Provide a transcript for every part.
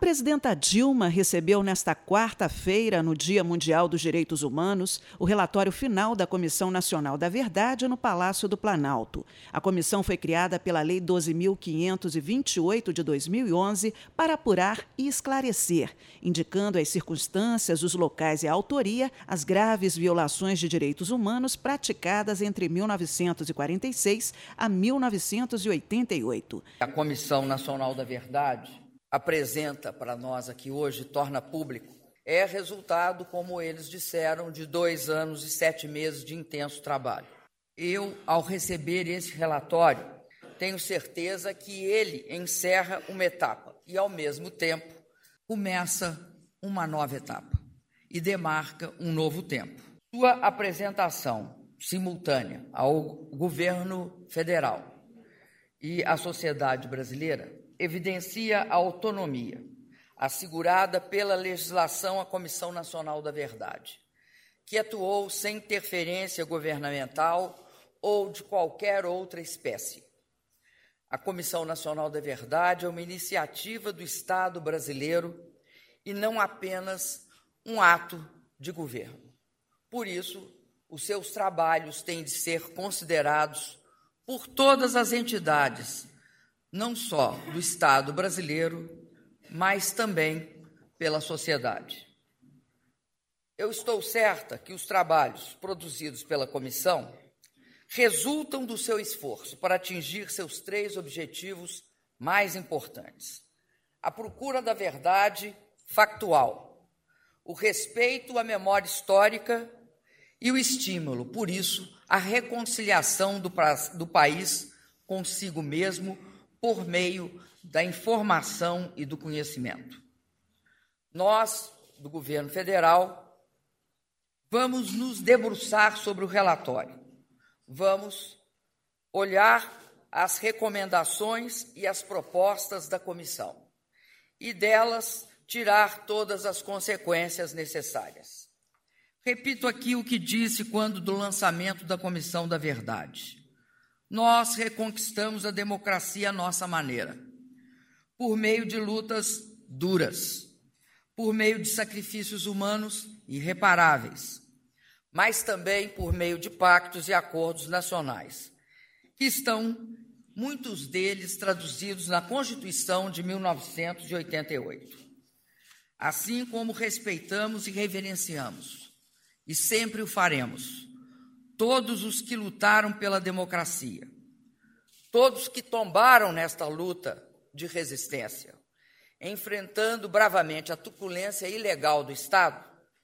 A presidenta Dilma recebeu nesta quarta-feira, no Dia Mundial dos Direitos Humanos, o relatório final da Comissão Nacional da Verdade no Palácio do Planalto. A comissão foi criada pela Lei 12.528 de 2011 para apurar e esclarecer, indicando as circunstâncias, os locais e a autoria, as graves violações de direitos humanos praticadas entre 1946 a 1988. A Comissão Nacional da Verdade apresenta para nós aqui hoje, torna público, é resultado, como eles disseram, de 2 anos e 7 meses de intenso trabalho. Eu, ao receber esse relatório, tenho certeza que ele encerra uma etapa e, ao mesmo tempo, começa uma nova etapa e demarca um novo tempo. Sua apresentação simultânea ao governo federal e à sociedade brasileira evidencia a autonomia assegurada pela legislação à Comissão Nacional da Verdade, que atuou sem interferência governamental ou de qualquer outra espécie. A Comissão Nacional da Verdade é uma iniciativa do Estado brasileiro e não apenas um ato de governo. Por isso, os seus trabalhos têm de ser considerados por todas as entidades, não só do Estado brasileiro, mas também pela sociedade. Eu estou certa que os trabalhos produzidos pela comissão resultam do seu esforço para atingir seus 3 objetivos mais importantes: a procura da verdade factual, o respeito à memória histórica e o estímulo, por isso, à reconciliação do país consigo mesmo por meio da informação e do conhecimento. Nós, do governo federal, vamos nos debruçar sobre o relatório. Vamos olhar as recomendações e as propostas da comissão e delas tirar todas as consequências necessárias. Repito aqui o que disse quando do lançamento da Comissão da Verdade. Nós reconquistamos a democracia à nossa maneira, por meio de lutas duras, por meio de sacrifícios humanos irreparáveis, mas também por meio de pactos e acordos nacionais, que estão, muitos deles, traduzidos na Constituição de 1988. Assim como respeitamos e reverenciamos, e sempre o faremos, todos os que lutaram pela democracia, todos que tombaram nesta luta de resistência, enfrentando bravamente a truculência ilegal do Estado,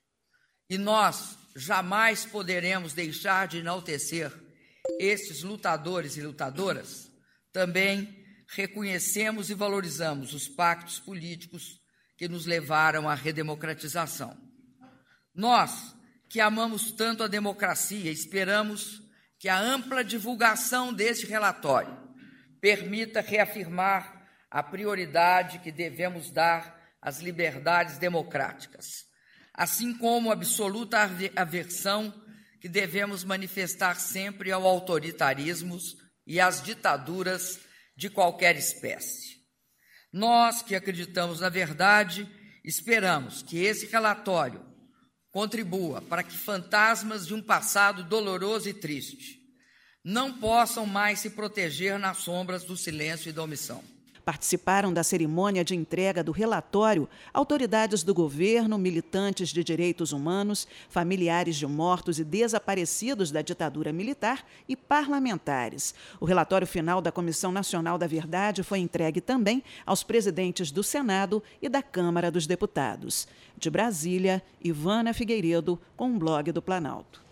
e nós jamais poderemos deixar de enaltecer esses lutadores e lutadoras. Também reconhecemos e valorizamos os pactos políticos que nos levaram à redemocratização. Nós, que amamos tanto a democracia, esperamos que a ampla divulgação deste relatório permita reafirmar a prioridade que devemos dar às liberdades democráticas, assim como a absoluta aversão que devemos manifestar sempre ao autoritarismo e às ditaduras de qualquer espécie. Nós, que acreditamos na verdade, esperamos que esse relatório contribua para que fantasmas de um passado doloroso e triste não possam mais se proteger nas sombras do silêncio e da omissão. Participaram da cerimônia de entrega do relatório autoridades do governo, militantes de direitos humanos, familiares de mortos e desaparecidos da ditadura militar e parlamentares. O relatório final da Comissão Nacional da Verdade foi entregue também aos presidentes do Senado e da Câmara dos Deputados. De Brasília, Ivana Figueiredo, com o Blog do Planalto.